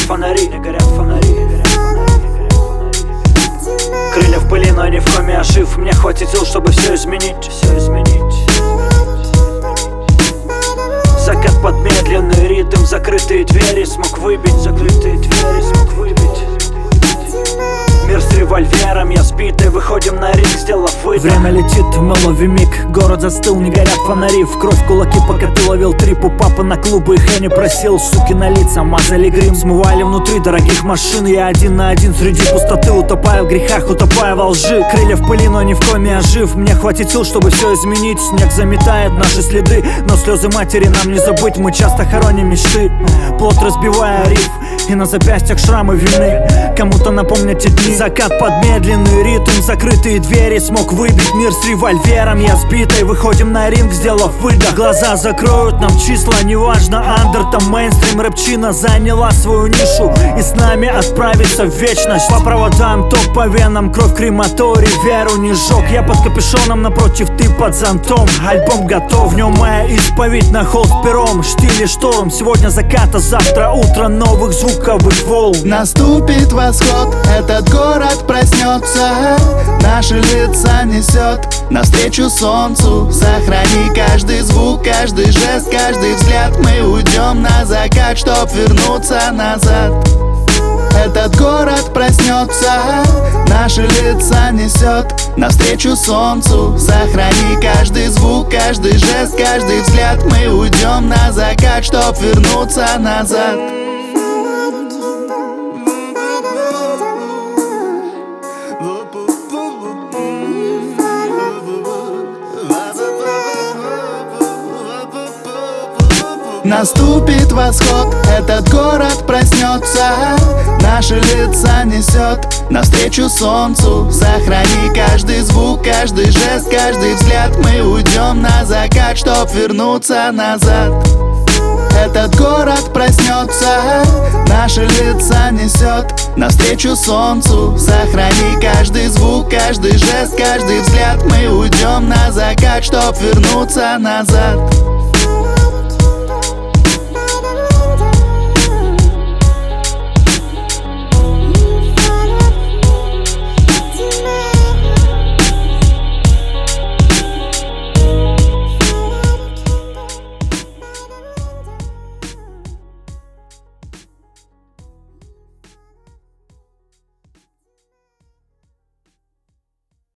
фонари, не горят фонари. Крылья в пыли, но не в коме, а жив. Мне хватит сил, чтобы все изменить, все изменить. Закат под медленный ритм, закрытые двери смог выбить, закрытые двери смог выбить. Мир с револьвером, я сбитый, выходим на ринг, сделав выдох. Время летит, мы ловим миг. Город застыл, не горят фонари. В кровь кулаки, пока ты ловил трип. У папы на клубы их я не просил. Суки на лица мазали грим. Смывали внутри дорогих машин. Я один на один среди пустоты. Утопаю в грехах, утопаю во лжи. Крылья в пыли, но не в коме, а жив. Мне хватит сил, чтобы все изменить. Снег заметает наши следы, но слезы матери нам не забыть. Мы часто хороним мечты, плот разбивая риф. И на запястьях шрамы вины, кому-то напомнят эти дни. Закат под медленный ритм, закрытые двери смог выбить. Мир с револьвером, я сбитый, выходим на ринг, сделав выдох. Глаза закроют нам числа, неважно, андер там мейнстрим. Рэпчина заняла свою нишу и с нами отправится в вечность. По проводам, ток по венам, кровь крематорий, веру не сжег. Я под капюшоном, напротив ты под зонтом. Альбом готов, в нем моя исповедь на холст пером. Штиль и шторм, сегодня закат, а завтра утро новых звуков. Наступит восход, этот город проснется. Наши лица несет навстречу солнцу. Сохрани каждый звук, каждый жест, каждый взгляд. Мы уйдем на закат, чтоб вернуться назад. Этот город проснется, наши лица несет навстречу солнцу. Сохрани каждый звук, каждый жест, каждый взгляд. Мы уйдем на закат, чтоб вернуться назад. Наступит восход, этот город проснется. Наши лица несет навстречу солнцу. Сохрани каждый звук, каждый жест, каждый взгляд. Мы уйдем на закат, чтоб вернуться назад. Этот город проснется, наши лица несет навстречу солнцу. Сохрани каждый звук, каждый жест, каждый взгляд. Мы уйдем на закат, чтоб вернуться назад.